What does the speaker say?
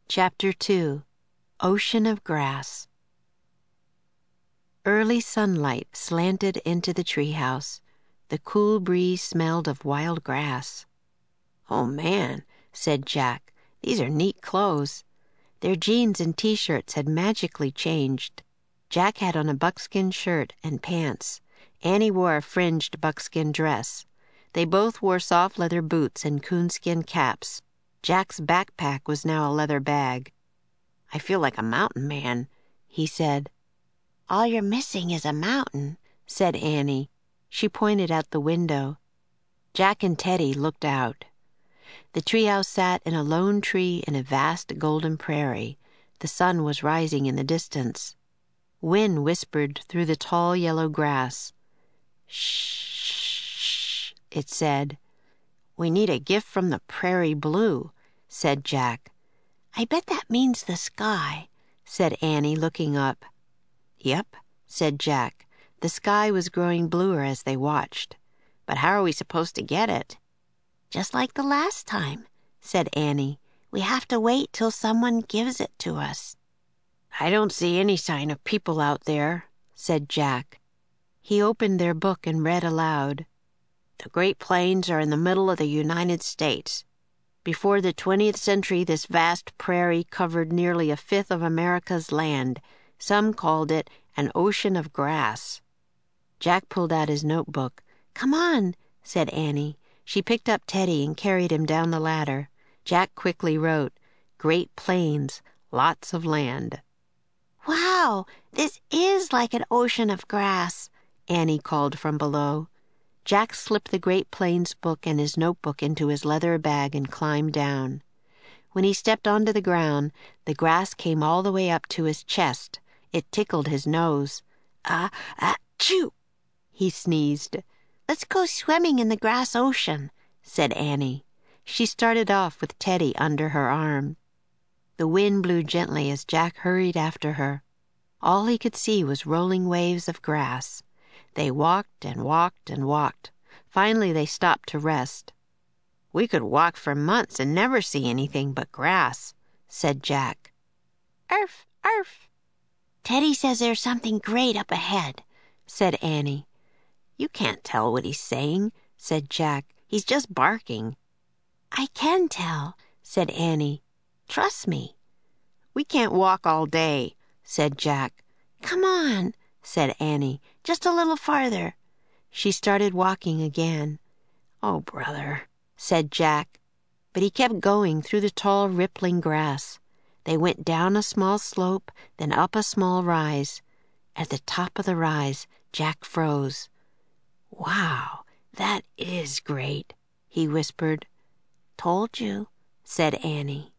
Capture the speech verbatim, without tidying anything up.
Chapter two. Ocean of Grass. Early sunlight slanted into the treehouse. The cool breeze smelled of wild grass. "Oh, man," said Jack, "these are neat clothes." Their jeans and T-shirts had magically changed. Jack had on a buckskin shirt and pants. Annie wore a fringed buckskin dress. They both wore soft leather boots and coonskin caps. Jack's backpack was now a leather bag. "I feel like a mountain man," he said. "All you're missing is a mountain," said Annie. She pointed out the window. Jack and Teddy looked out. The treehouse sat in a lone tree in a vast golden prairie. The sun was rising in the distance. Wind whispered through the tall yellow grass. "Shh," it said. "We need a gift from the prairie blue," said Jack. "I bet that means the sky," said Annie, looking up. "Yep," said Jack. The sky was growing bluer as they watched. "But how are we supposed to get it?" "Just like the last time," said Annie. "We have to wait till someone gives it to us." "I don't see any sign of people out there," said Jack. He opened their book and read aloud. "The Great Plains are in the middle of the United States. Before the twentieth century, this vast prairie covered nearly a fifth of America's land. Some called it an ocean of grass." Jack pulled out his notebook. "Come on," said Annie. She picked up Teddy and carried him down the ladder. Jack quickly wrote, "Great Plains, lots of land." "Wow, this is like an ocean of grass," Annie called from below. Jack slipped the Great Plains book and his notebook into his leather bag and climbed down. When he stepped onto the ground, the grass came all the way up to his chest. It tickled his nose. "Ah, ah, achoo!" he sneezed. "Let's go swimming in the grass ocean," said Annie. She started off with Teddy under her arm. The wind blew gently as Jack hurried after her. All he could see was rolling waves of grass. They walked and walked and walked. Finally they stopped to rest. "We could walk for months and never see anything but grass," said Jack. "Arf, arf." "Teddy says there's something great up ahead," said Annie. "You can't tell what he's saying," said Jack. "He's just barking." "I can tell," said Annie. "Trust me." "We can't walk all day," said Jack. "Come on," said Annie. "Just a little farther." She started walking again. "Oh, brother," said Jack. But he kept going through the tall, rippling grass. They went down a small slope, then up a small rise. At the top of the rise, Jack froze. "Wow, that is great," he whispered. "Told you," said Annie.